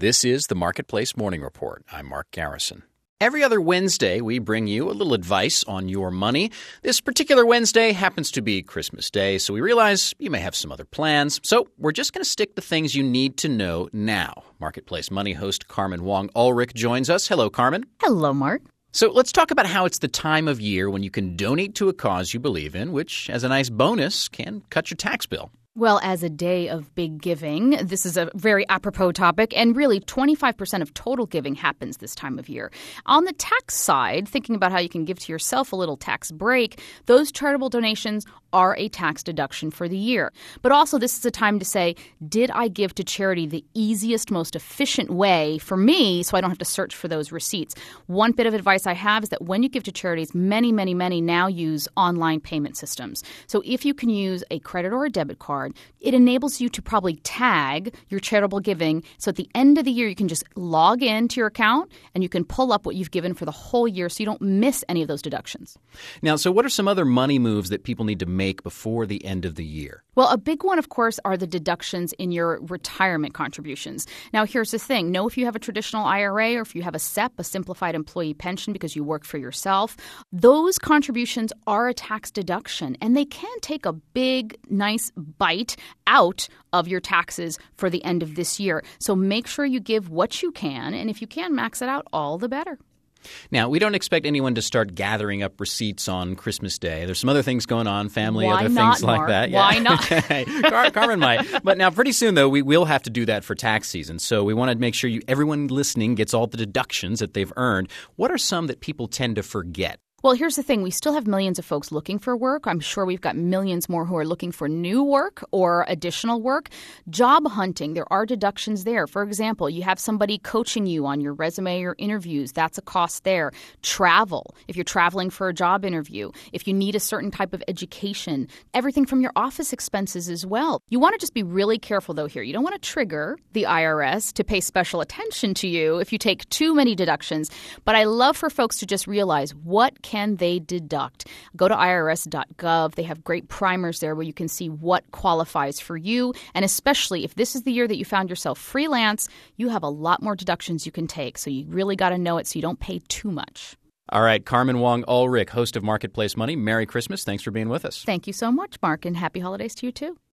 This is the Marketplace Morning Report. I'm Mark Garrison. Every other Wednesday, we bring you a little advice on your money. This particular Wednesday happens to be Christmas Day, so we realize you may have some other plans. So we're just going to stick to things you need to know now. Marketplace Money host Carmen Wong-Ulrich joins us. Hello, Carmen. Hello, Mark. So let's talk about how it's the time of year when you can donate to a cause you believe in, which, as a nice bonus, can cut your tax bill. Well, as a day of big giving, this is a very apropos topic, and really 25% of total giving happens this time of year. On the tax side, thinking about how you can give to yourself a little tax break, those charitable donations are a tax deduction for the year. But also, this is a time to say, did I give to charity the easiest, most efficient way for me so I don't have to search for those receipts? One bit of advice I have is that when you give to charities, many now use online payment systems. So if you can use a credit or a debit card, it enables you to probably tag your charitable giving. So at the end of the year, you can just log into your account and you can pull up what you've given for the whole year so you don't miss any of those deductions. Now, so what are some other money moves that people need to make before the end of the year? Well, a big one, of course, are the deductions in your retirement contributions. Now, here's the thing. Know if you have a traditional IRA or if you have a SEP, a simplified employee pension because you work for yourself, those contributions are a tax deduction, and they can take a big, nice bite out of your taxes for the end of this year. So make sure you give what you can, and if you can max it out, all the better. Now, we don't expect anyone to start gathering up receipts on Christmas Day. There's some other things going on, family, Why other not, things like Mark? that. Why not? Okay. Carmen might. But now, pretty soon, though, we will have to do that for tax season. So we want to make sure everyone listening gets all the deductions that they've earned. What are some that people tend to forget? Well, here's the thing. We still have millions of folks looking for work. I'm sure we've got millions more who are looking for new work or additional work. Job hunting, there are deductions there. For example, you have somebody coaching you on your resume or interviews. That's a cost there. Travel, if you're traveling for a job interview. If you need a certain type of education. Everything from your office expenses as well. You want to just be really careful, though, here. You don't want to trigger the IRS to pay special attention to you if you take too many deductions. But I love for folks to just realize what can they deduct. Go to irs.gov. They have great primers there where you can see what qualifies for you. And especially if this is the year that you found yourself freelance, you have a lot more deductions you can take. So you really got to know it so you don't pay too much. All right, Carmen Wong-Ulrich, host of Marketplace Money. Merry Christmas. Thanks for being with us. Thank you so much, Mark, and happy holidays to you too.